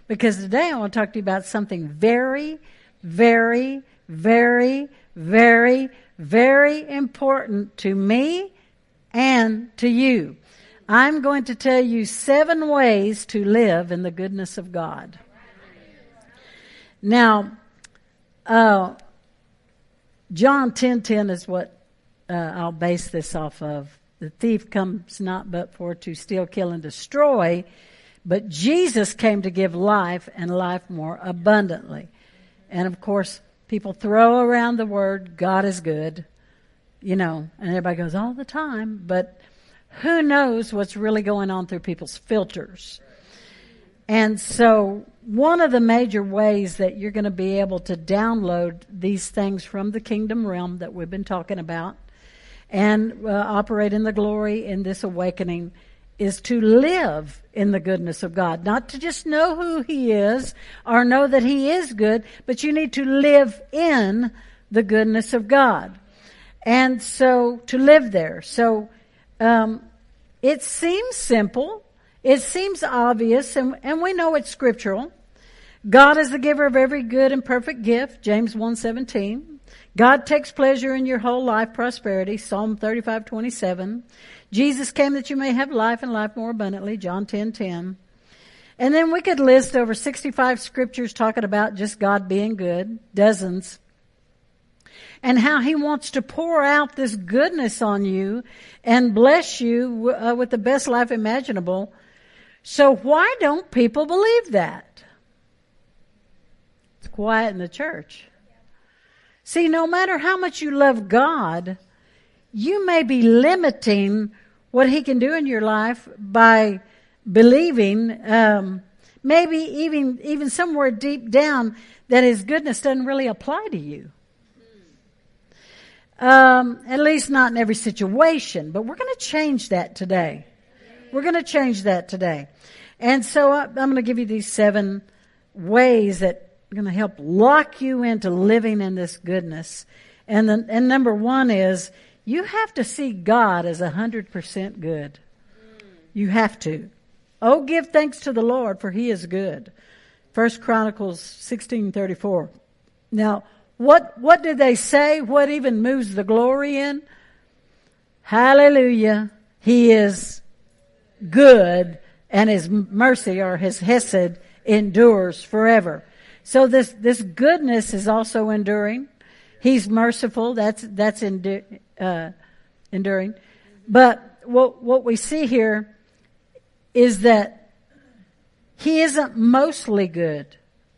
Because today I want to talk to you about something very, very, very, very, very important to me and to you. I'm going to tell you 7 ways to live in the goodness of God. Now, John 10:10 is what I'll base this off of. The thief comes not but for to steal, kill, and destroy, but Jesus came to give life and life more abundantly. And of course, people throw around the word, God is good, and everybody goes all the time, but who knows what's really going on through people's filters. And so one of the major ways that you're going to be able to download these things from the kingdom realm that we've been talking about and operate in the glory in this awakening is to live in the goodness of God. Not to just know who He is or know that He is good, but you need to live in the goodness of God. And so to live there. So it seems simple. It seems obvious, and we know it's scriptural. God is the giver of every good and perfect gift, James 1:17. God takes pleasure in your whole life prosperity, Psalm 35:27. Jesus came that you may have life and life more abundantly, John 10:10. And then we could list over 65 scriptures talking about just God being good, dozens, and how He wants to pour out this goodness on you and bless you with the best life imaginable. So why don't people believe that? It's quiet in the church. See, no matter how much you love God, you may be limiting what He can do in your life by believing, maybe even somewhere deep down, that His goodness doesn't really apply to you. At least not in every situation, but we're going to change that today. We're going to change that today. And so I'm going to give you these 7 ways that are going to help lock you into living in this goodness. And number 1 is you have to see God as 100% good. You have to. Oh, give thanks to the Lord, for He is good. 1 Chronicles 16:34. Now, what did they say? What even moves the glory in? Hallelujah. He is good, and His mercy or His hesed endures forever. So this goodness is also enduring. He's merciful. That's enduring. But what we see here is that He isn't mostly good.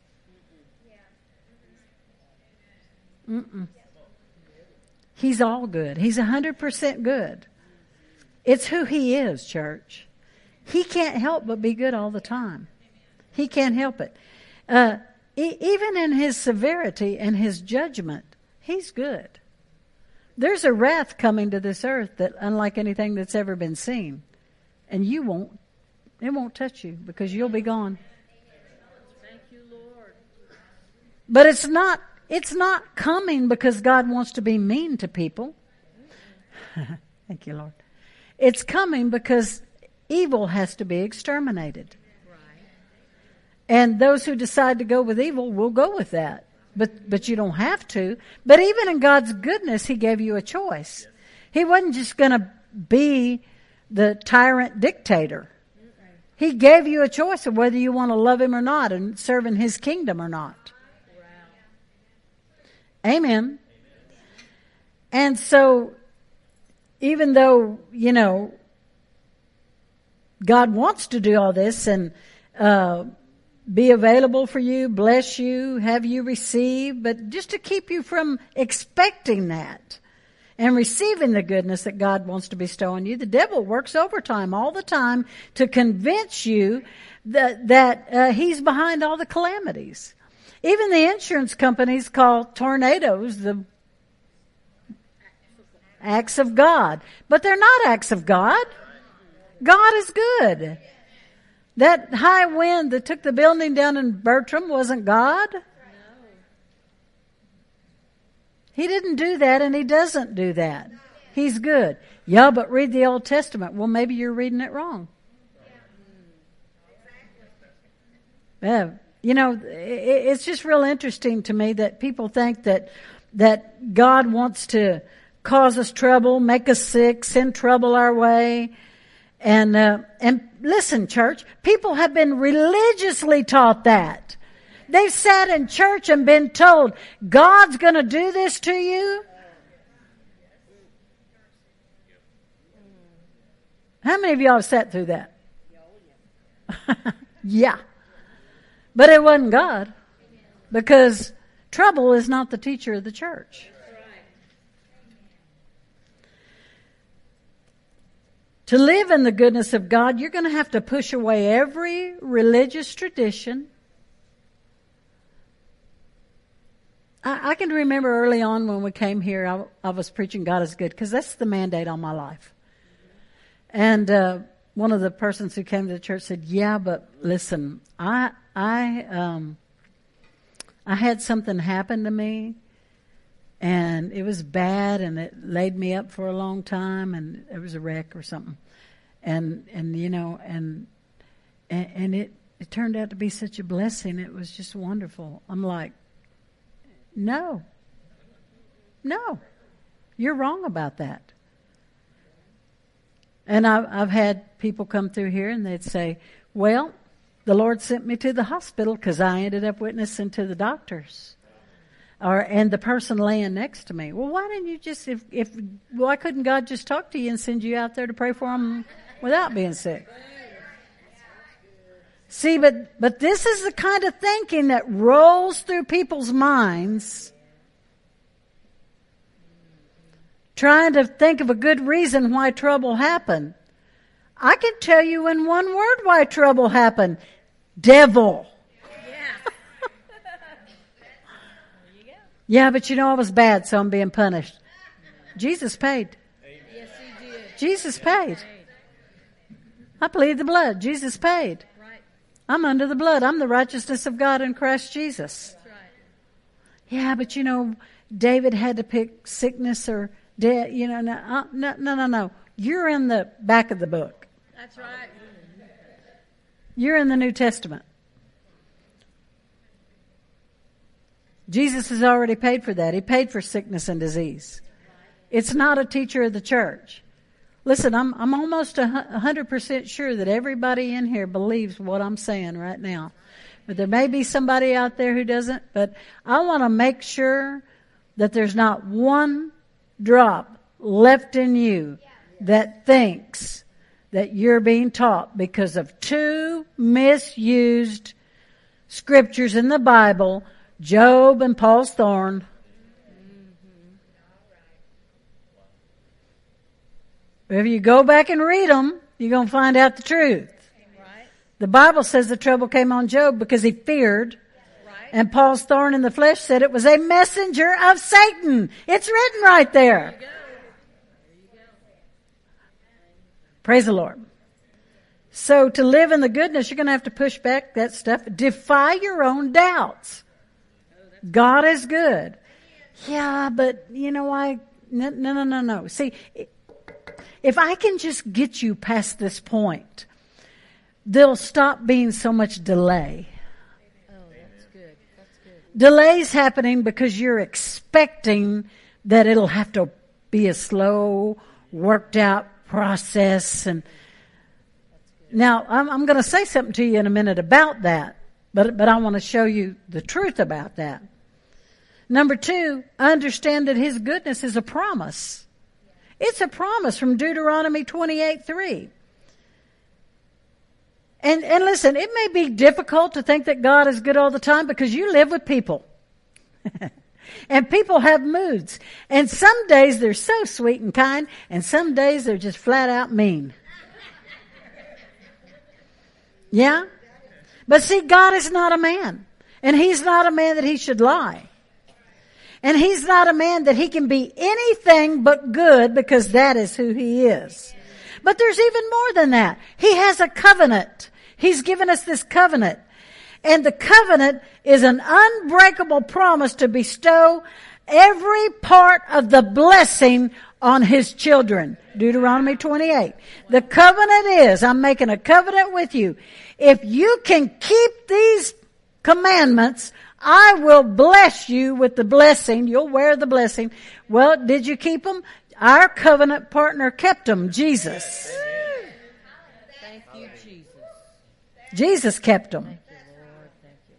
He's all good. He's 100% good. It's who He is, church. He can't help but be good all the time. He can't help it. Even in His severity and His judgment, He's good. There's a wrath coming to this earth that unlike anything that's ever been seen. And it won't touch you because you'll be gone. Thank you, Lord. But it's not coming because God wants to be mean to people. Thank you, Lord. It's coming because evil has to be exterminated. And those who decide to go with evil will go with that. But you don't have to. But even in God's goodness, He gave you a choice. He wasn't just going to be the tyrant dictator. He gave you a choice of whether you want to love Him or not and serve in His kingdom or not. Amen. And so, even though, God wants to do all this and be available for you, bless you, have you receive, but just to keep you from expecting that and receiving the goodness that God wants to bestow on you, the devil works overtime all the time to convince you that he's behind all the calamities. Even the insurance companies call tornadoes the acts of God. But they're not acts of God. God is good. That high wind that took the building down in Bertram wasn't God. He didn't do that, and He doesn't do that. He's good. Yeah, but read the Old Testament. Well, maybe you're reading it wrong. It's just real interesting to me that people think that God wants to cause us trouble, make us sick, send trouble our way. And listen, church, people have been religiously taught that. They've sat in church and been told, God's going to do this to you. How many of y'all have sat through that? Yeah. But it wasn't God. Because trouble is not the teacher of the church. To live in the goodness of God, you're going to have to push away every religious tradition. I can remember early on when we came here, I was preaching God is good, because that's the mandate on my life. And one of the persons who came to the church said, yeah, but listen, I had something happen to me, and it was bad, and it laid me up for a long time, and it was a wreck or something. And it turned out to be such a blessing. It was just wonderful. I'm like, no, you're wrong about that. And I've had people come through here and they'd say, well, the Lord sent me to the hospital because I ended up witnessing to the doctors. And the person laying next to me. Well, why didn't you just, why couldn't God just talk to you and send you out there to pray for them without being sick? See, but this is the kind of thinking that rolls through people's minds, trying to think of a good reason why trouble happened. I can tell you in one word why trouble happened. Devil. Yeah, but I was bad, so I'm being punished. Jesus paid. Yes, he did. Jesus paid. I plead the blood. Jesus paid. Right. I'm under the blood. I'm the righteousness of God in Christ Jesus. That's right. Yeah, but David had to pick sickness or death. No. You're in the back of the book. That's right. You're in the New Testament. Jesus has already paid for that. He paid for sickness and disease. It's not a teacher of the church. Listen, I'm almost 100% sure that everybody in here believes what I'm saying right now. But there may be somebody out there who doesn't. But I want to make sure that there's not one drop left in you that thinks that you're being taught because of two misused scriptures in the Bible, Job and Paul's thorn. If you go back and read them, you're going to find out the truth. Right. The Bible says the trouble came on Job because he feared. Right. And Paul's thorn in the flesh said it was a messenger of Satan. It's written right there. There you go. Praise the Lord. So to live in the goodness, you're going to have to push back that stuff. Defy your own doubts. God is good. Yeah, but no. See, if I can just get you past this point, there'll stop being so much delay. Oh, that's good. That's good. Delay's happening because you're expecting that it'll have to be a slow, worked out process. And now I'm going to say something to you in a minute about that, but I want to show you the truth about that. Number 2, understand that His goodness is a promise. It's a promise from Deuteronomy 28:3. And listen, it may be difficult to think that God is good all the time because you live with people. And people have moods. And some days they're so sweet and kind, and some days they're just flat out mean. Yeah? But see, God is not a man. And He's not a man that He should lie. And He's not a man that He can be anything but good, because that is who He is. But there's even more than that. He has a covenant. He's given us this covenant. And the covenant is an unbreakable promise to bestow every part of the blessing on his children. Deuteronomy 28. The covenant is, I'm making a covenant with you. If you can keep these commandments, I will bless you with the blessing. You'll wear the blessing. Well, did you keep them? Our covenant partner kept them, Jesus. Thank you, Jesus. Jesus kept them. Thank you, Lord. Thank you.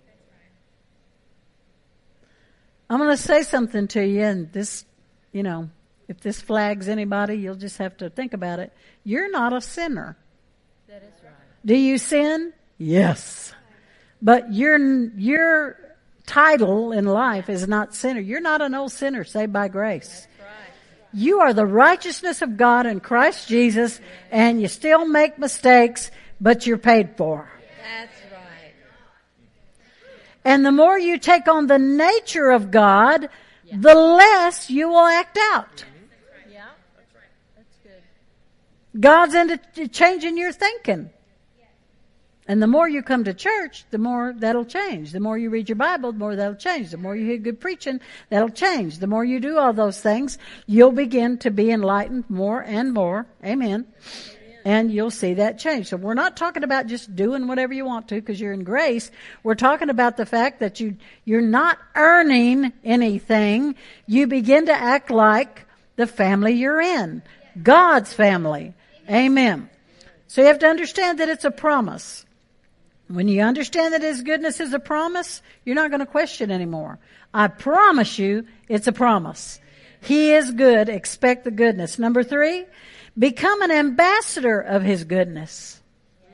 I'm going to say something to you, and this, if this flags anybody, you'll just have to think about it. You're not a sinner. That is right. Do you sin? Yes. But your title in life is not sinner. You're not an old sinner saved by grace. That's right. You are the righteousness of God in Christ Jesus, and you still make mistakes, but you're paid for. That's right. And the more you take on the nature of God, the less you will act out. Yeah. That's good. God's into changing your thinking. And the more you come to church, the more that'll change. The more you read your Bible, the more that'll change. The more you hear good preaching, that'll change. The more you do all those things, you'll begin to be enlightened more and more. Amen. And you'll see that change. So we're not talking about just doing whatever you want to because you're in grace. We're talking about the fact that you're not earning anything. You begin to act like the family you're in. God's family. Amen. So you have to understand that it's a promise. When you understand that His goodness is a promise, you're not going to question anymore. I promise you, it's a promise. He is good. Expect the goodness. Number 3, become an ambassador of His goodness.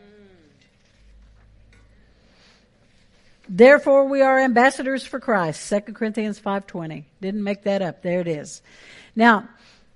Therefore, we are ambassadors for Christ. 2 Corinthians 5:20. Didn't make that up. There it is. Now,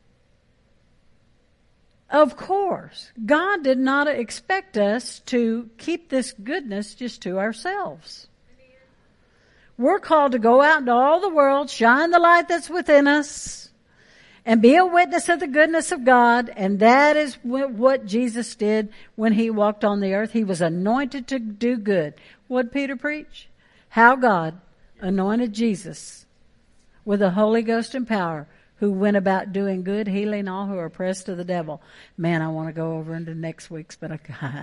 of course, God did not expect us to keep this goodness just to ourselves. We're called to go out into all the world, shine the light that's within us, and be a witness of the goodness of God. And that is what Jesus did when He walked on the earth. He was anointed to do good. What did Peter preach? How God anointed Jesus with the Holy Ghost and power, who went about doing good, healing all who are oppressed of the devil. Man, I want to go over into next week's, but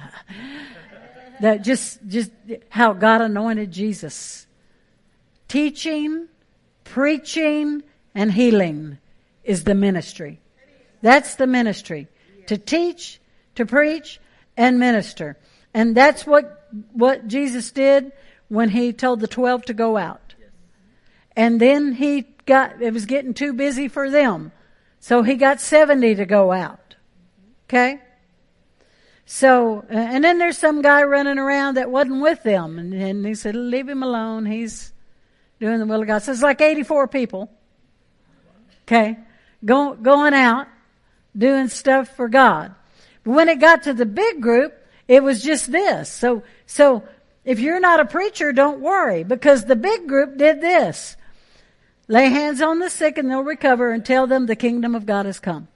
that just how God anointed Jesus. Teaching, preaching, and healing is the ministry. That's the ministry. To teach, to preach, and minister. And that's what Jesus did when He told the 12 to go out. And then it was getting too busy for them. So He got 70 to go out. Okay? So, and then there's some guy running around that wasn't with them. And He said, leave him alone. He's doing the will of God. So it's like 84 people. Okay? Going out, doing stuff for God. But when it got to the big group, it was just this. So if you're not a preacher, don't worry, because the big group did this. Lay hands on the sick and they'll recover, and tell them the kingdom of God has come.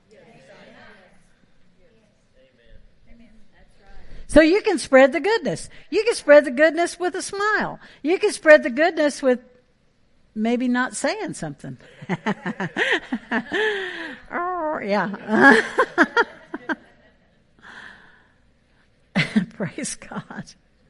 So you can spread the goodness. You can spread the goodness with a smile. You can spread the goodness with maybe not saying something. Oh, yeah. Praise God.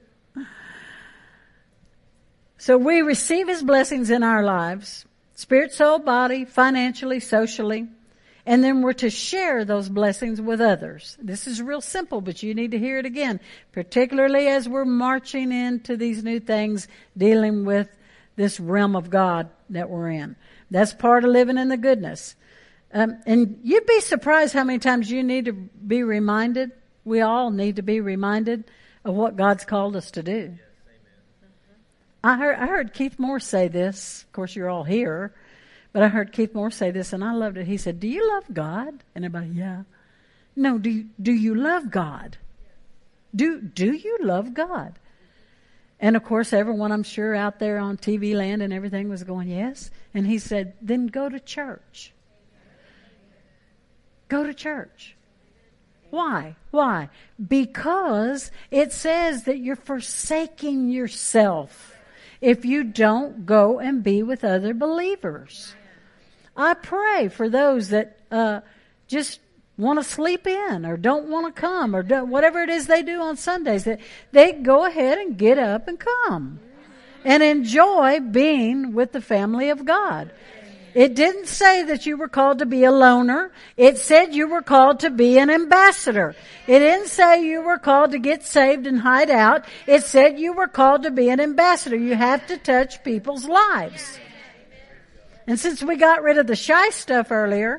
So we receive His blessings in our lives. Spirit, soul, body, financially, socially. And then we're to share those blessings with others. This is real simple, but you need to hear it again, particularly as we're marching into these new things, dealing with this realm of God that we're in. That's part of living in the goodness. And you'd be surprised how many times you need to be reminded. We all need to be reminded of what God's called us to do. I heard Keith Moore say this. Of course, you're all here. But I heard Keith Moore say this, and I loved it. He said, do you love God? And everybody, yeah. No, do you love God? Do you love God? And, of course, everyone, I'm sure, out there on TV land and everything was going, yes. And he said, then go to church. Go to church. Why? Why? Because it says that you're forsaking yourself if you don't go and be with other believers. I pray for those that just want to sleep in or don't want to come or whatever it is they do on Sundays, that they go ahead and get up and come and enjoy being with the family of God. It didn't say that you were called to be a loner. It said you were called to be an ambassador. It didn't say you were called to get saved and hide out. It said you were called to be an ambassador. You have to touch people's lives. And since we got rid of the shy stuff earlier,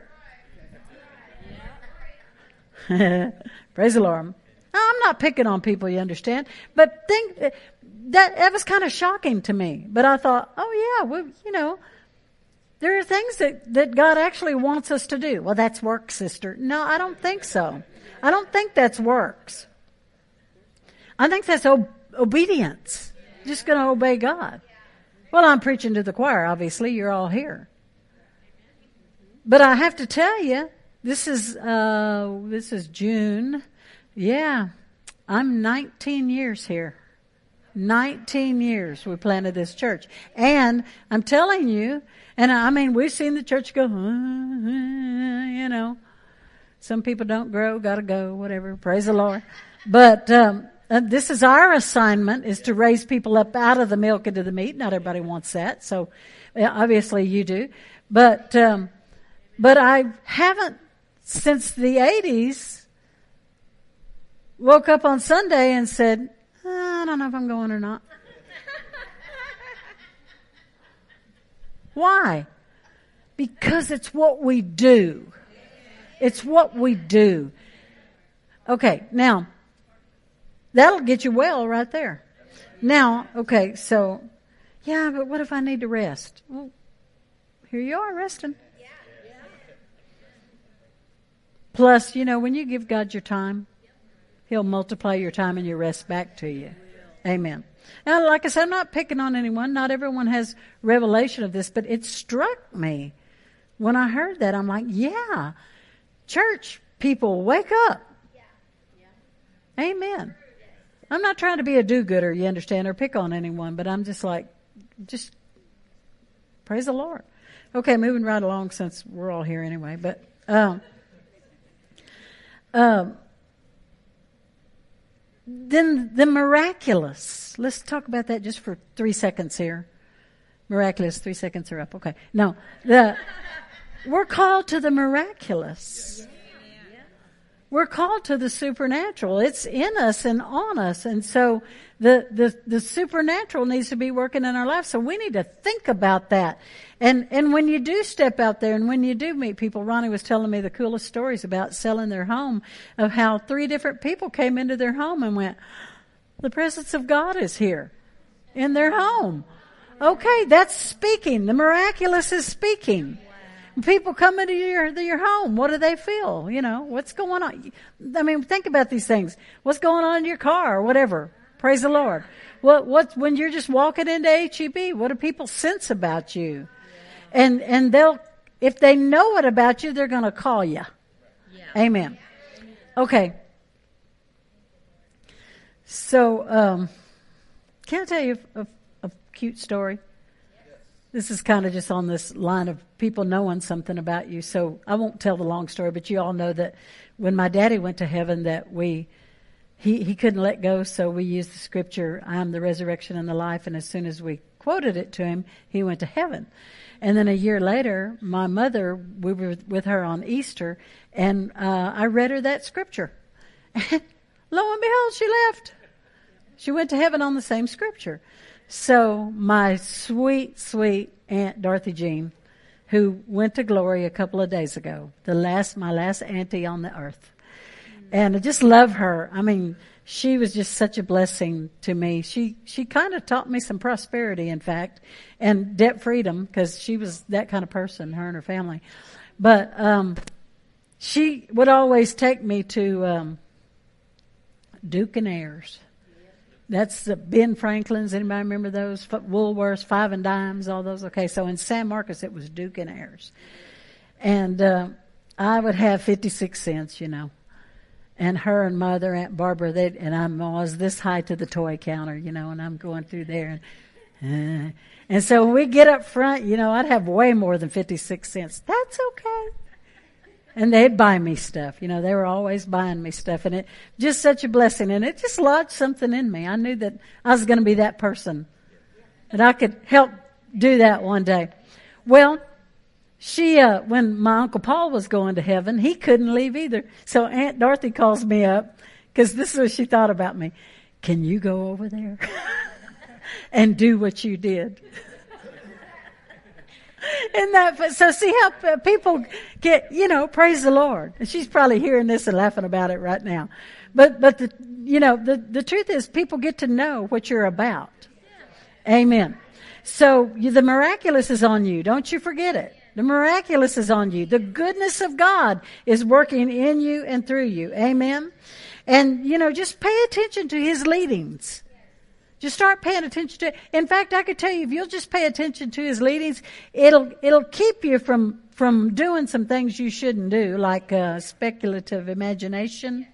praise the Lord. I'm not picking on people, you understand, but that was kind of shocking to me. But I thought, oh yeah, well, there are things that God actually wants us to do. Well, that's work, sister. No, I don't think so. I don't think that's works. I think that's obedience. Just going to obey God. Well, I'm preaching to the choir. Obviously, you're all here. But I have to tell you, this is June. Yeah, I'm 19 years here. 19 years we planted this church. And I'm telling you, and I mean, we've seen the church go, some people don't grow, gotta go, whatever, praise the Lord. But, this is our assignment, is to raise people up out of the milk into the meat. Not everybody wants that, so obviously you do. But I haven't, since the 80s, woke up on Sunday and said, I don't know if I'm going or not. Why? Because it's what we do. It's what we do. Okay, now, that'll get you well right there. Now, okay, so, yeah, but what if I need to rest? Well, here you are resting. Plus, when you give God your time, He'll multiply your time and your rest back to you. Amen. Now, like I said, I'm not picking on anyone. Not everyone has revelation of this, but it struck me when I heard that. I'm like, yeah, church people, wake up. Amen. I'm not trying to be a do-gooder, you understand, or pick on anyone, but I'm just praise the Lord. Okay, moving right along since we're all here anyway, but, then the miraculous. Let's talk about that just for 3 seconds here. Miraculous, 3 seconds are up. Okay. No, we're called to the miraculous. We're called to the supernatural. It's in us and on us. And so the supernatural needs to be working in our lives. So we need to think about that. And when you do step out there and when you do meet people, Ronnie was telling me the coolest stories about selling their home, of how 3 different people came into their home and went, the presence of God is here in their home. Okay, that's speaking. The miraculous is speaking. People come into your home. What do they feel? What's going on? I mean, think about these things. What's going on in your car or whatever? Praise the Lord. What's when you're just walking into HEB? What do people sense about you? And they'll, if they know it about you, they're going to call you. Yeah. Amen. Okay. So, can I tell you a cute story? This is kind of just on this line of people knowing something about you. So I won't tell the long story, but you all know that when my daddy went to heaven, that he couldn't let go. So we used the scripture, I am the resurrection and the life. And as soon as we quoted it to him, he went to heaven. And then a year later, my mother, we were with her on Easter, and I read her that scripture. And lo and behold, she left. She went to heaven on the same scripture. So my sweet, sweet Aunt Dorothy Jean, who went to glory a couple of days ago, my last auntie on the earth. And I just love her. I mean, she was just such a blessing to me. She kind of taught me some prosperity, in fact, and debt freedom, because she was that kind of person, her and her family. But she would always take me to Duke and Ayers. That's the Ben Franklin's. Anybody remember those? Woolworths, 5 and Dimes, all those. Okay, so in San Marcos, it was Duke and Ayers. And I would have 56 cents, And her and mother, Aunt Barbara, and I was this high to the toy counter, and I'm going through there. And And so when we get up front, I'd have way more than 56 cents. That's okay. And they'd buy me stuff. They were always buying me stuff. And it just such a blessing. And it just lodged something in me. I knew that I was going to be that person. That I could help do that one day. Well, when my Uncle Paul was going to heaven, he couldn't leave either. So Aunt Dorothy calls me up, because this is what she thought about me. Can you go over there and do what you did? So see how people get, praise the Lord. And she's probably hearing this and laughing about it right now. But the truth is, people get to know what you're about. Amen. So the miraculous is on you. Don't you forget it. The miraculous is on you. The goodness of God is working in you and through you. Amen. And, just pay attention to His leadings. Just start paying attention to it. In fact, I could tell you, if you'll just pay attention to His leadings, it'll keep you from doing some things you shouldn't do, like speculative imagination.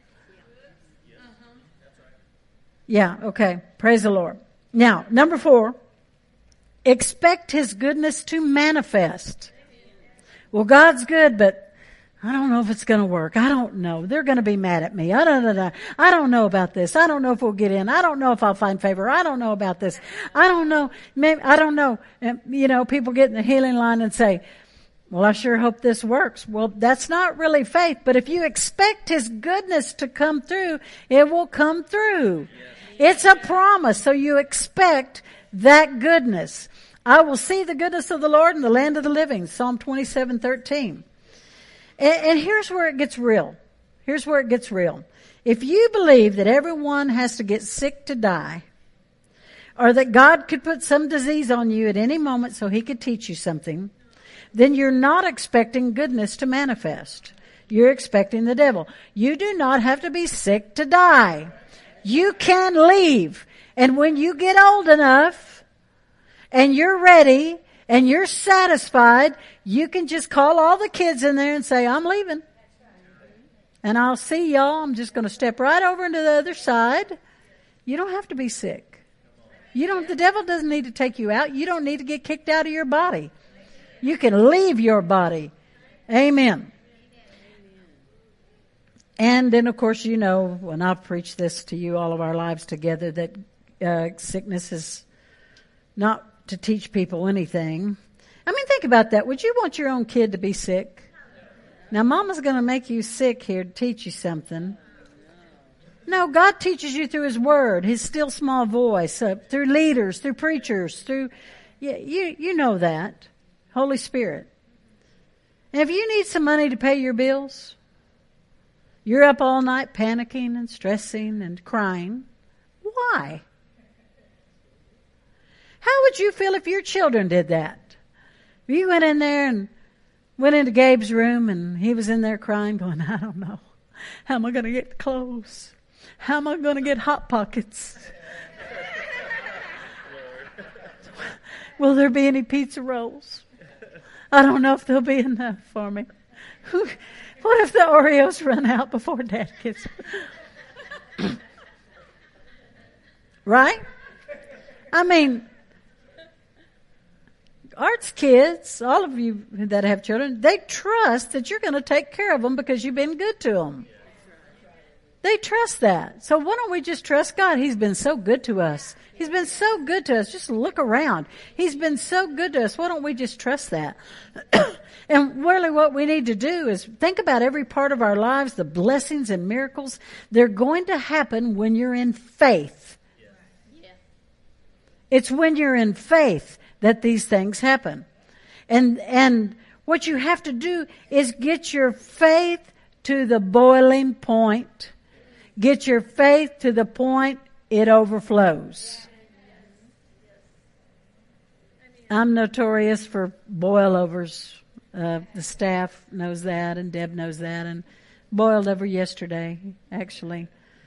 Yeah, okay. Praise the Lord. Now, number 4, expect His goodness to manifest. Well, God's good, but I don't know if it's going to work. I don't know. They're going to be mad at me. I don't know about this. I don't know if we'll get in. I don't know if I'll find favor. I don't know about this. I don't know. Maybe, I don't know. And, people get in the healing line and say, well, I sure hope this works. Well, that's not really faith. But if you expect His goodness to come through, it will come through. It's a promise. So you expect that goodness. I will see the goodness of the Lord in the land of the living. Psalm 27:13. And here's where it gets real. Here's where it gets real. If you believe that everyone has to get sick to die, or that God could put some disease on you at any moment so He could teach you something, then you're not expecting goodness to manifest. You're expecting the devil. You do not have to be sick to die. You can leave. And when you get old enough and you're ready and you're satisfied, you can just call all the kids in there and say, I'm leaving. And I'll see y'all. I'm just going to step right over into the other side. You don't have to be sick. The devil doesn't need to take you out. You don't need to get kicked out of your body. You can leave your body. Amen. And then, of course, when I've preached this to you all of our lives together, that sickness is not to teach people anything. I mean, think about that. Would you want your own kid to be sick? Now, Mama's going to make you sick here to teach you something. No, God teaches you through His Word, His still small voice, through leaders, through preachers, you know that. Holy Spirit. And if you need some money to pay your bills, you're up all night panicking and stressing and crying. Why? How would you feel if your children did that? If you went in there and went into Gabe's room and he was in there crying, going, I don't know. How am I going to get clothes? How am I going to get Hot Pockets? Will there be any pizza rolls? I don't know if there'll be enough for me. What if the Oreos run out before Dad gets them? Right? I mean, Art's kids, all of you that have children, they trust that you're going to take care of them because you've been good to them. They trust that. So why don't we just trust God? He's been so good to us. He's been so good to us. Just look around. He's been so good to us. Why don't we just trust that? And really what we need to do is think about every part of our lives, the blessings and miracles. They're going to happen when you're in faith. It's when you're in faith that these things happen. And what you have to do is get your faith to the boiling point. Get your faith to the point it overflows. I'm notorious for boilovers. The staff knows that, and Deb knows that, and boiled over yesterday, actually.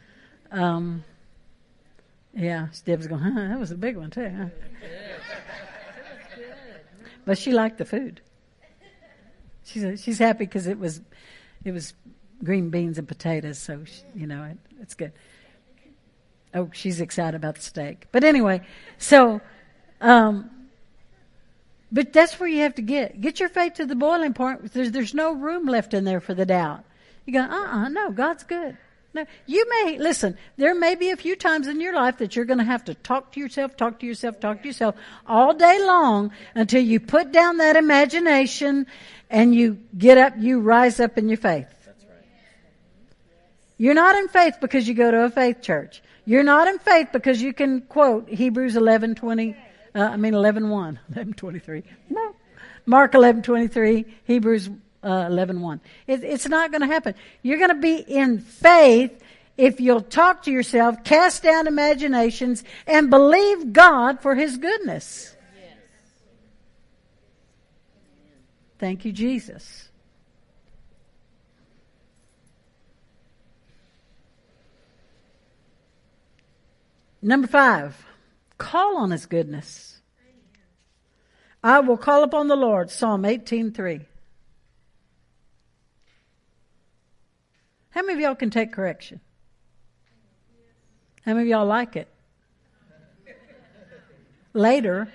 Yeah, Deb's going, that was a big one too, huh? But she liked the food. She's happy because it was green beans and potatoes, so it's good. Oh, she's excited about the steak. But anyway, so But that's where you have to get your faith to the boiling point. There's no room left in there for the doubt. You go, no, God's good. No, listen, there may be a few times in your life that you're going to have to talk to yourself all day long until you put down that imagination and you get up, you rise up in your faith. That's right. You're not in faith because you go to a faith church. You're not in faith because you can quote Hebrews 11:23. No. Mark 11:23, Hebrews 11:1. It's not going to happen. You're going to be in faith if you'll talk to yourself, cast down imaginations, and believe God for His goodness. Yes. Thank you, Jesus. Number 5, call on His goodness. I will call upon the Lord, Psalm 18:3. How many of y'all can take correction? How many of y'all like it? Later.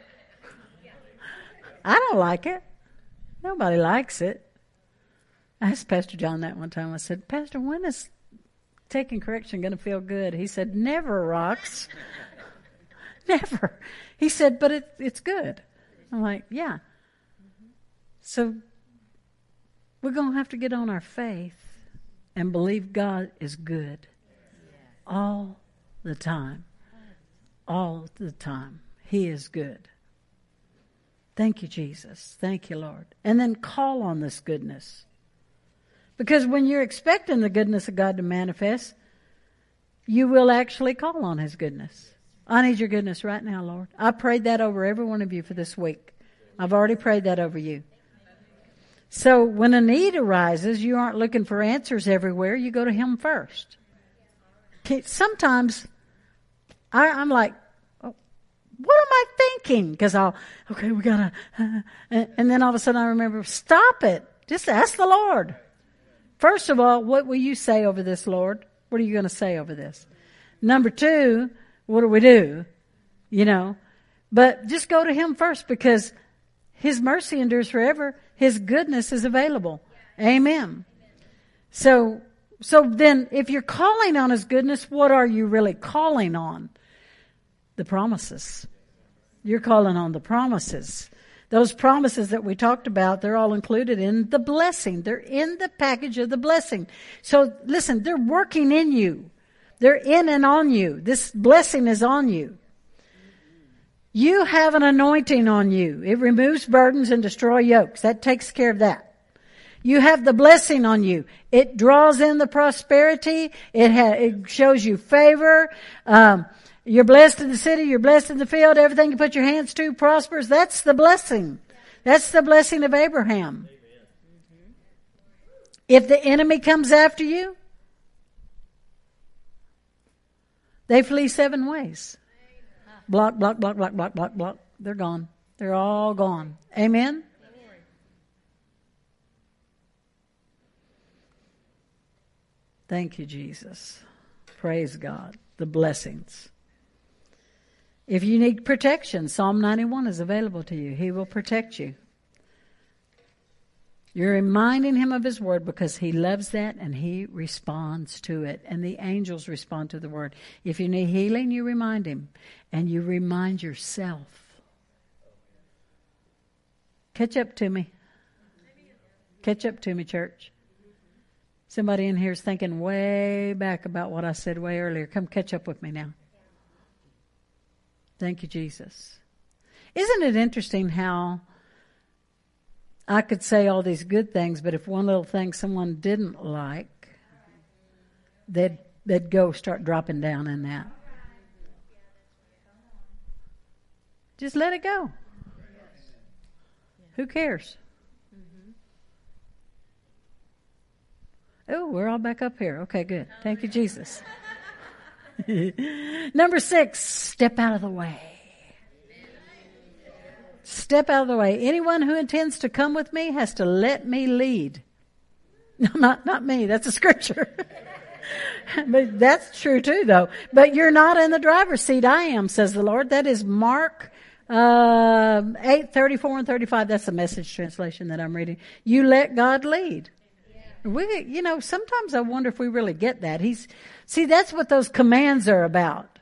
I don't like it. Nobody likes it. I asked Pastor John that one time. I said, Pastor, when is taking correction going to feel good? He said, never, Rox. Never. He said, but it's good. I'm like, yeah. So we're going to have to get on our faith and believe God is good all the time. All the time. He is good. Thank you, Jesus. Thank you, Lord. And then call on this goodness. Because when you're expecting the goodness of God to manifest, you will actually call on His goodness. I need your goodness right now, Lord. I prayed that over every one of you for this week. I've already prayed that over you. So when a need arises, you aren't looking for answers everywhere. You go to Him first. Sometimes I'm like, oh, what am I thinking? Because we gotta, and then all of a sudden I remember, stop it. Just ask the Lord. First of all, what will you say over this, Lord? What are you going to say over this? Number 2, what do we do? But just go to Him first because His mercy endures forever. His goodness is available. Amen. So then if you're calling on His goodness, what are you really calling on? The promises. You're calling on the promises. Those promises that we talked about, they're all included in the blessing. They're in the package of the blessing. So listen, they're working in you. They're in and on you. This blessing is on you. You have an anointing on you. It removes burdens and destroys yokes. That takes care of that. You have the blessing on you. It draws in the prosperity. It shows you favor. You're blessed in the city. You're blessed in the field. Everything you put your hands to prospers. That's the blessing. That's the blessing of Abraham. If the enemy comes after you, they flee 7 ways. Block, block, block, block, block, block, block. They're gone. They're all gone. Amen? Thank you, Jesus. Praise God. The blessings. If you need protection, Psalm 91 is available to you. He will protect you. You're reminding Him of His word because He loves that and He responds to it. And the angels respond to the word. If you need healing, you remind Him. And you remind yourself. Catch up to me. Catch up to me, church. Somebody in here is thinking way back about what I said way earlier. Come catch up with me now. Thank you, Jesus. Isn't it interesting how I could say all these good things, but if one little thing someone didn't like, they'd go start dropping down in that. Just let it go. Who cares? Oh, we're all back up here. Okay, good. Thank you, Jesus. Number 6, step out of the way. Step out of the way. Anyone who intends to come with me has to let me lead. No, not me. That's a scripture. But that's true too, though. But you're not in the driver's seat. I am, says the Lord. That is Mark 8:34 and 35. That's the Message translation that I'm reading. You let God lead. Sometimes I wonder if we really get that. That's what those commands are about.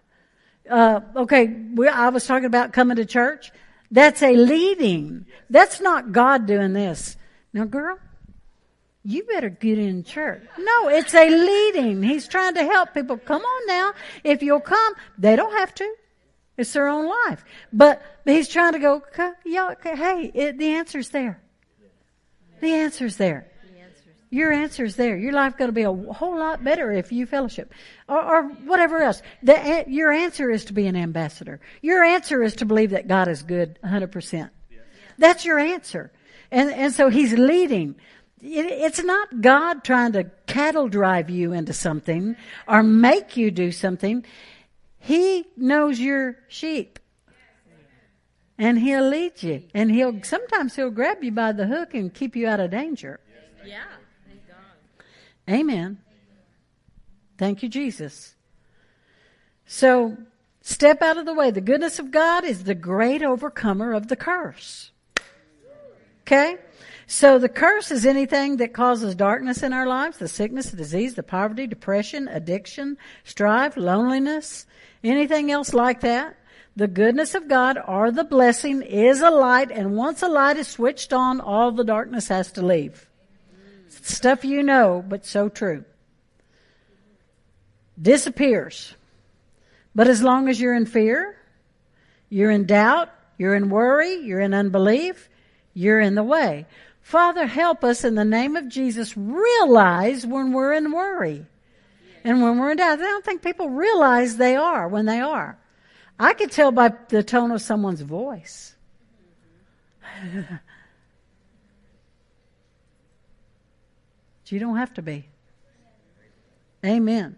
I was talking about coming to church. That's a leading. That's not God doing this. Now, girl, you better get in church. No, it's a leading. He's trying to help people. Come on now. If you'll come, they don't have to. It's their own life. But he's trying to go, hey, the answer's there. The answer's there. Your answer's there. Your life's going to be a whole lot better if you fellowship. Or whatever else. Your answer is to be an ambassador. Your answer is to believe that God is good 100%. That's your answer. And so he's leading. It's not God trying to cattle drive you into something or make you do something. He knows your sheep. And he'll lead you. And sometimes he'll grab you by the hook and keep you out of danger. Yeah. Amen. Thank you, Jesus. So, step out of the way. The goodness of God is the great overcomer of the curse. Okay? So the curse is anything that causes darkness in our lives, the sickness, the disease, the poverty, depression, addiction, strife, loneliness, anything else like that. The goodness of God or the blessing is a light, and once a light is switched on, all the darkness has to leave. Stuff you know, but so true. Disappears. But as long as you're in fear, you're in doubt, you're in worry, you're in unbelief, you're in the way. Father, help us in the name of Jesus realize when we're in worry. And when we're in doubt. I don't think people realize they are when they are. I could tell by the tone of someone's voice. But you don't have to be. Amen.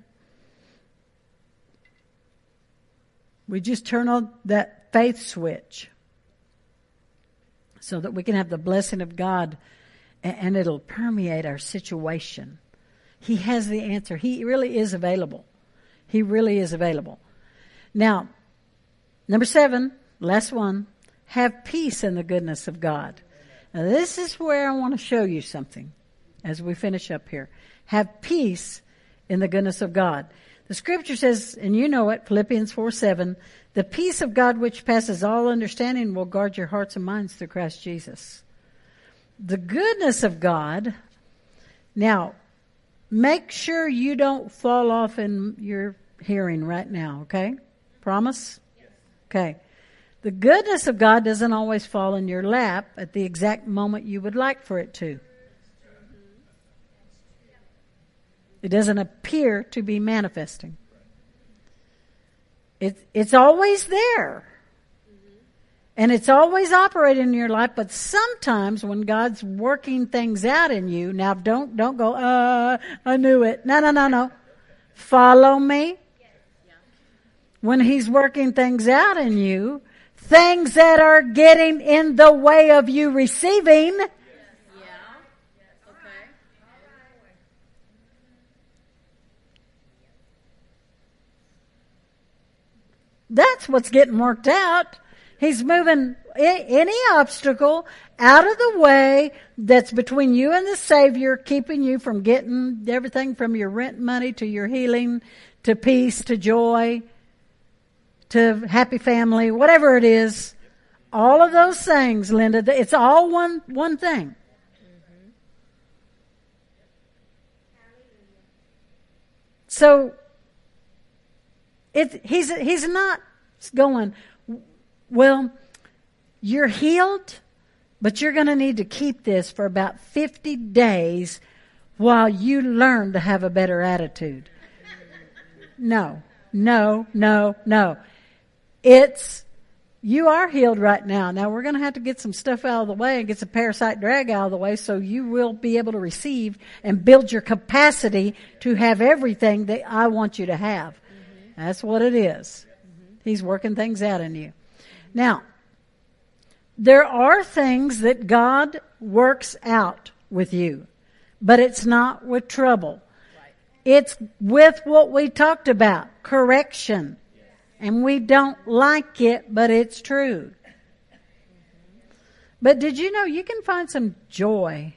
We just turn on that faith switch so that we can have the blessing of God and it'll permeate our situation. He has the answer. He really is available. He really is available. Now, number 7, last one, have peace in the goodness of God. Now, this is where I want to show you something as we finish up here. Have peace in the goodness of God. The scripture says, and you know it, Philippians 4:7, the peace of God which passes all understanding will guard your hearts and minds through Christ Jesus. The goodness of God. Now, make sure you don't fall off in your hearing right now, okay? Promise? Okay. The goodness of God doesn't always fall in your lap at the exact moment you would like for it to. It doesn't appear to be manifesting. It's always there. And it's always operating in your life, but sometimes when God's working things out in you, now don't go, I knew it. No. Follow me. When he's working things out in you, things that are getting in the way of you receiving, that's what's getting worked out. He's moving any obstacle out of the way that's between you and the Savior, keeping you from getting everything from your rent money to your healing, to peace, to joy, to happy family, whatever it is. All of those things, Linda, it's all one thing. So, he's not going, well, you're healed, but you're going to need to keep this for about 50 days while you learn to have a better attitude. No. You are healed right now. Now we're going to have to get some stuff out of the way and get some parasite drag out of the way so you will be able to receive and build your capacity to have everything that I want you to have. Mm-hmm. That's what it is. Mm-hmm. He's working things out in you. Now, there are things that God works out with you, but it's not with trouble. Right. It's with what we talked about, correction. And we don't like it, but it's true. But did you know you can find some joy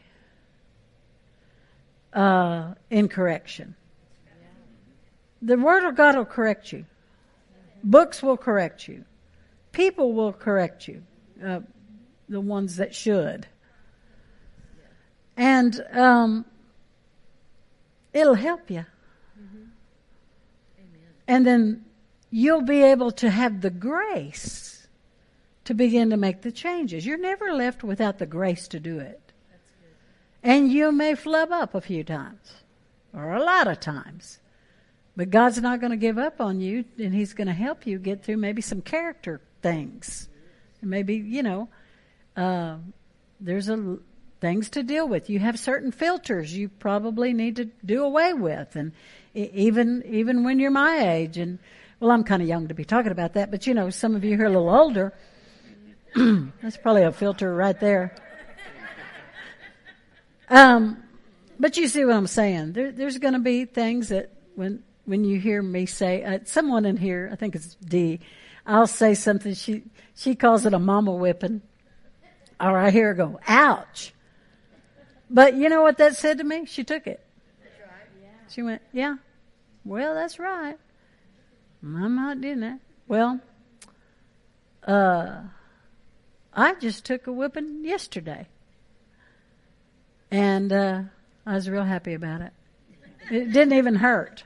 in correction? The Word of God will correct you. Books will correct you. People will correct you. The ones that should. And it'll help you. And then you'll be able to have the grace to begin to make the changes. You're never left without the grace to do it. And you may flub up a few times, or a lot of times. But God's not going to give up on you, and He's going to help you get through maybe some character things. Maybe, there's things to deal with. You have certain filters you probably need to do away with. And even when you're my age, and well, I'm kind of young to be talking about that, but some of you who are a little older, that's probably a filter right there. But you see what I'm saying. There's going to be things that when you hear me say, someone in here, I think it's Dee, I'll say something, she calls it a mama whipping, or I hear her go, ouch. But you know what that said to me? She took it. That's right. Yeah. She went, yeah, well, that's right. I'm not doing that. Well, I just took a whipping yesterday. And I was real happy about it. It didn't even hurt.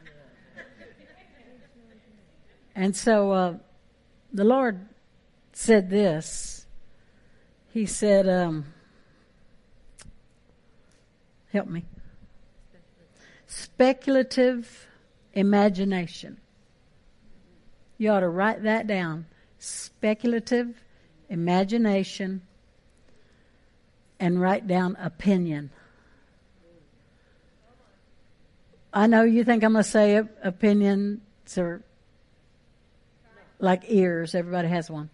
And so the Lord said this. He said, help me. Speculative imagination. You ought to write that down. Speculative imagination, and write down opinion. I know you think I'm going to say opinions are like ears. Everybody has one.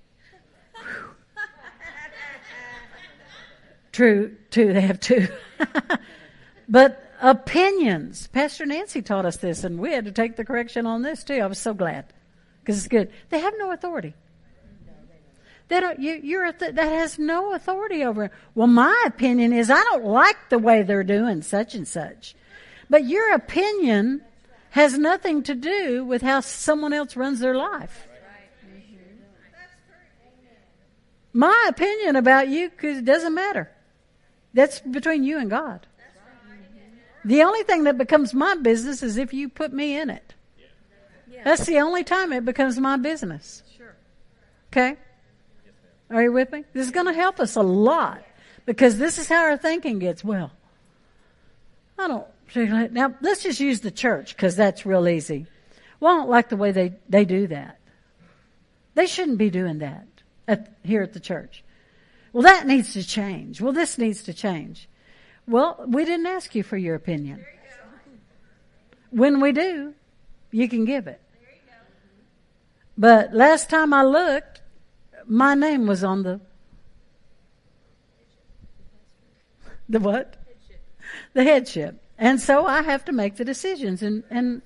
True, they have two. But opinions. Pastor Nancy taught us this, and we had to take the correction on this too. I was so glad, because it's good. They have no authority. They don't. That has no authority over it. Well, my opinion is I don't like the way they're doing such and such. But your opinion has nothing to do with how someone else runs their life. My opinion about you doesn't matter. That's between you and God. The only thing that becomes my business is if you put me in it. That's the only time it becomes my business. Okay? Are you with me? This is going to help us a lot, because this is how our thinking gets. Well, I don't. Now, let's just use the church, because that's real easy. Well, I don't like the way they do that. They shouldn't be doing that here at the church. Well, that needs to change. Well, this needs to change. Well, we didn't ask you for your opinion. When we do, you can give it. But last time I looked, my name was on the what? The headship. And so I have to make the decisions. And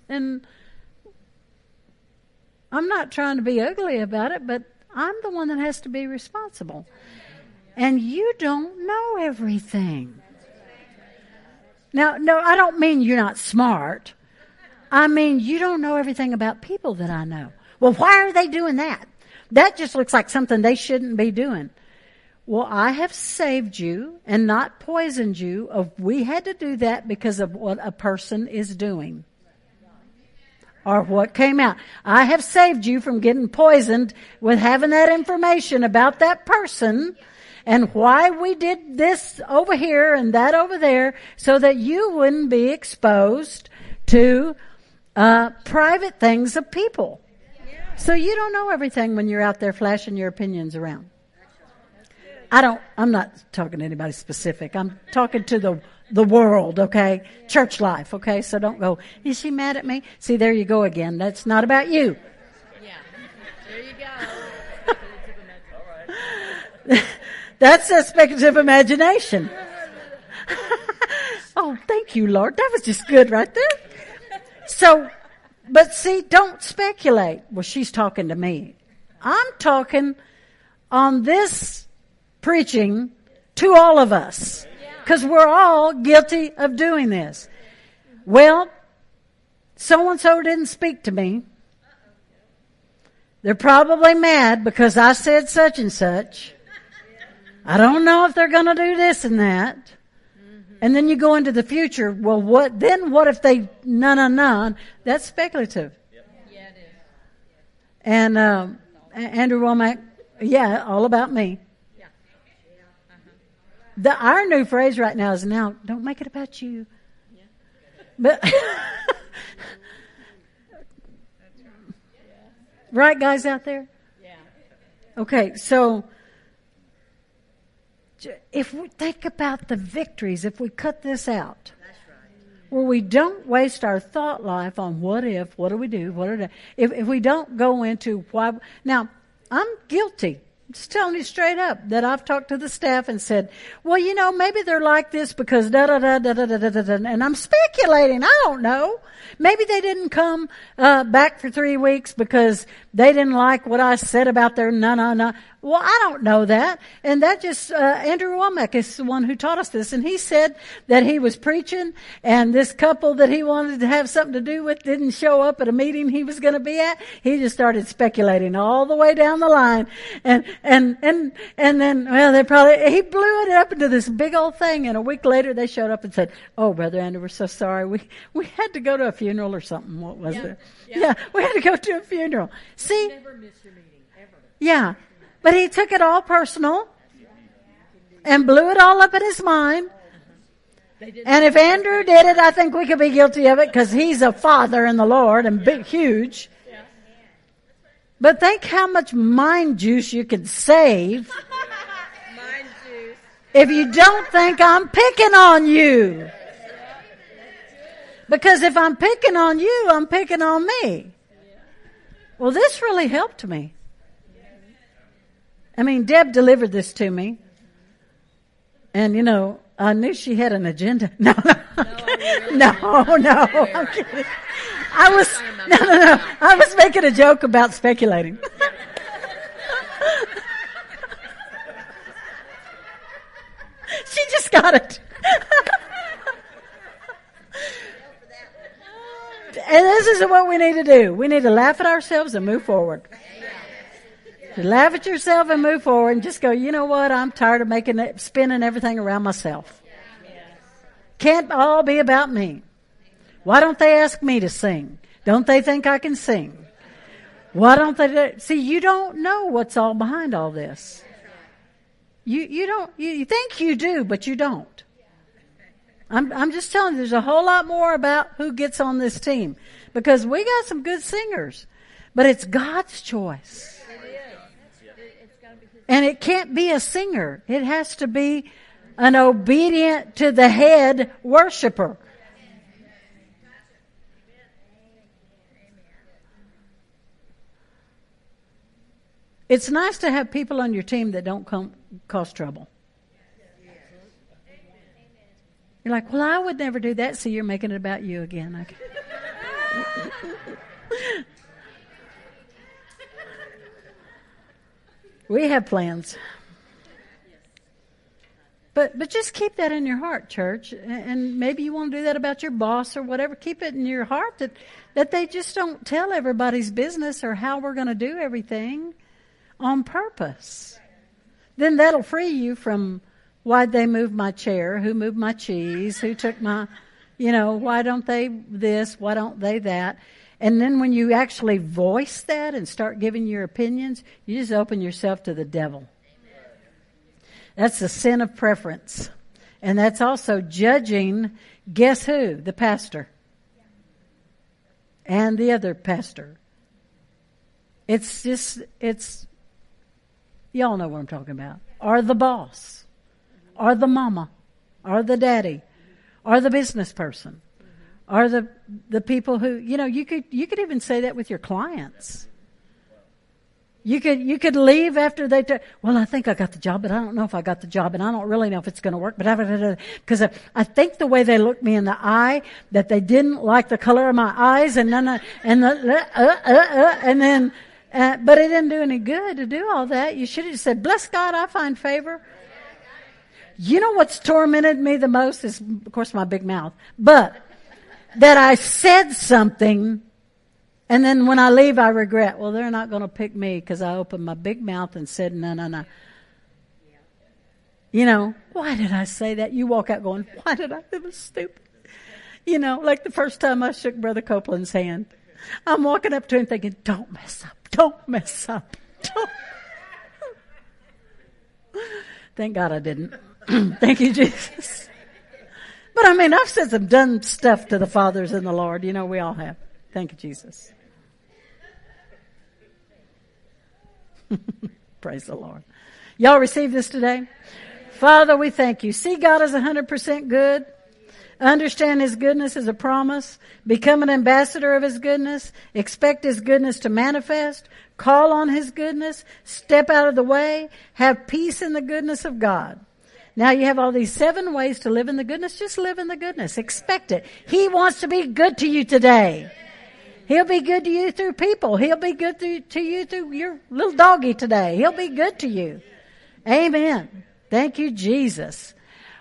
I'm not trying to be ugly about it, but I'm the one that has to be responsible. And you don't know everything. Now, no, I don't mean you're not smart. I mean, you don't know everything about people that I know. Well, why are they doing that? That just looks like something they shouldn't be doing. Well, I have saved you and not poisoned you. We had to do that because of what a person is doing or what came out. I have saved you from getting poisoned with having that information about that person and why we did this over here and that over there, so that you wouldn't be exposed to private things of people. So you don't know everything when you're out there flashing your opinions around. I'm not talking to anybody specific. I'm talking to the world, okay? Church life, okay? So don't go, is she mad at me? See, there you go again. That's not about you. Yeah. There you go. That's a speculative imagination. Oh, thank you, Lord. That was just good right there. So, but see, don't speculate. Well, she's talking to me. I'm talking on this preaching to all of us. Because we're all guilty of doing this. Well, so-and-so didn't speak to me. They're probably mad because I said such and such. I don't know if they're going to do this and that. And then you go into the future. Well, what if they, no. That's speculative. Yeah, it is. And Andrew Womack, all about me. Yeah. Our new phrase right now is now, don't make it about you. Yeah. But, right, guys out there? Yeah. Okay, so if we think about the victories, if we cut this out, where we don't waste our thought life on what if, what do we do, if we don't go into why. Now, I'm guilty. Just telling you straight up that I've talked to the staff and said, well, maybe they're like this because da-da-da-da-da-da-da-da, and I'm speculating. I don't know. Maybe they didn't come back for 3 weeks because they didn't like what I said about their no. Well, I don't know that. And that just, Andrew Womack is the one who taught us this. And he said that he was preaching and this couple that he wanted to have something to do with didn't show up at a meeting he was going to be at. He just started speculating all the way down the line. And then, well, he blew it up into this big old thing. And a week later they showed up and said, oh, Brother Andrew, we're so sorry. We had to go to a funeral or something. What was it? Yeah, we had to go to a funeral. See? Never miss your meeting, ever. Yeah. But he took it all personal and blew it all up in his mind. And if Andrew did it, I think we could be guilty of it because he's a father in the Lord and big, huge. But think how much mind juice you could save Mind juice. if you don't think I'm picking on you. Because if I'm picking on you, I'm picking on me. Well, this really helped me. I mean, Deb delivered this to me. And, I knew she had an agenda. No, I'm kidding. I was making a joke about speculating. She just got it. And this is what we need to do. We need to laugh at ourselves and move forward. To laugh at yourself and move forward and just go, you know what? I'm tired of spinning everything around myself. Can't all be about me. Why don't they ask me to sing? Don't they think I can sing? Why don't they see, you don't know what's all behind all this. You think you do, but you don't. I'm just telling you, there's a whole lot more about who gets on this team. Because we got some good singers. But it's God's choice. And it can't be a singer. It has to be an obedient to the head worshiper. It's nice to have people on your team that don't cause trouble. You're like, well, I would never do that. So you're making it about you again. Okay. We have plans. But just keep that in your heart, church. And maybe you want to do that about your boss or whatever. Keep it in your heart that they just don't tell everybody's business or how we're going to do everything on purpose. Then that'll free you from why'd they move my chair, who moved my cheese, who took my, why don't they this, why don't they that. And then when you actually voice that and start giving your opinions, you just open yourself to the devil. That's the sin of preference. And that's also judging, guess who? The pastor. And the other pastor. It's y'all know what I'm talking about. Or the boss. Or the mama. Or the daddy. Or the business person. Or the people who, you could even say that with your clients. You could leave after they well, I think I got the job, but I don't know if I got the job, and I don't really know if it's going to work, but because I think the way they looked me in the eye, that they didn't like the color of my eyes, and then But it didn't do any good to do all that. You should have just said, bless God, I find favor. You know what's tormented me the most is, of course, my big mouth. But that I said something, and then when I leave, I regret. Well, they're not going to pick me because I opened my big mouth and said, no. You know, why did I say that? You walk out going, why did I? It was stupid. You know, like the first time I shook Brother Copeland's hand. I'm walking up to him thinking, don't mess up. Don't mess up. Don't. Thank God I didn't. Thank you, Jesus. But I mean, I've said some dumb stuff to the fathers in the Lord. You know, we all have. Thank you, Jesus. Praise the Lord. Y'all receive this today? Father, we thank you. See, God is 100% good. Understand His goodness as a promise. Become an ambassador of His goodness. Expect His goodness to manifest. Call on His goodness. Step out of the way. Have peace in the goodness of God. Now you have all these 7 ways to live in the goodness. Just live in the goodness. Expect it. He wants to be good to you today. He'll be good to you through people. He'll be good to you through your little doggy today. He'll be good to you. Amen. Thank you, Jesus.